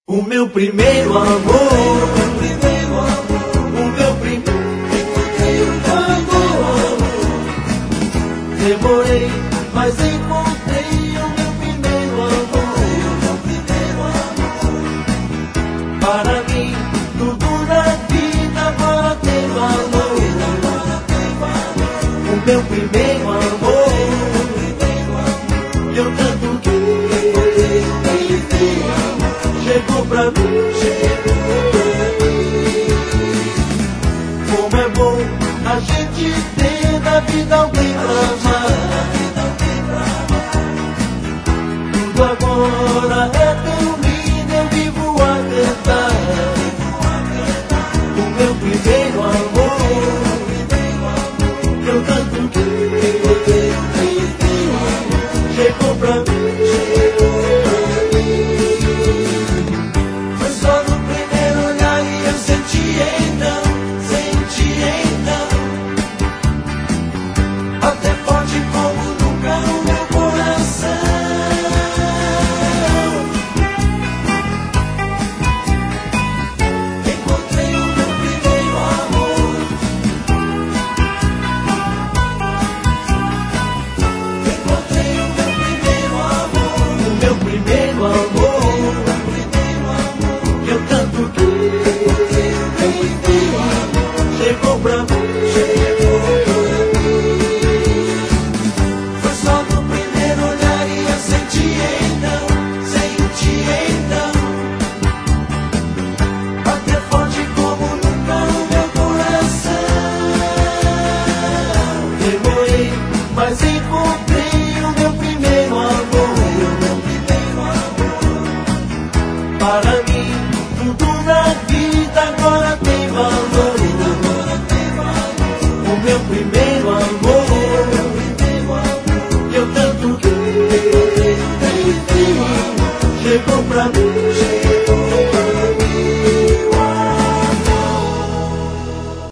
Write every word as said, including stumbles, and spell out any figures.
O meu primeiro amor, o meu primeiro amor, o meu primeiro amor. Demorei, mas encontrei o meu primeiro amor, o meu primeiro amor. Para mim, tudo na vida agora tem valor. O meu primeiro amor, eu tanto que chegou pra mim, chegou pra mim. Como é bom a gente ter na vida alguém pra amar. Tudo agora é tão lindo, eu vivo a cantar. O meu primeiro amor, eu tanto que chegou pra mim. Chegou pra mim, chegou pra mim. Foi só no primeiro olhar e eu senti então, senti então. Até forte como nunca o meu coração. Demorei, mas encontrei o meu primeiro amor, o meu primeiro amor. Para mim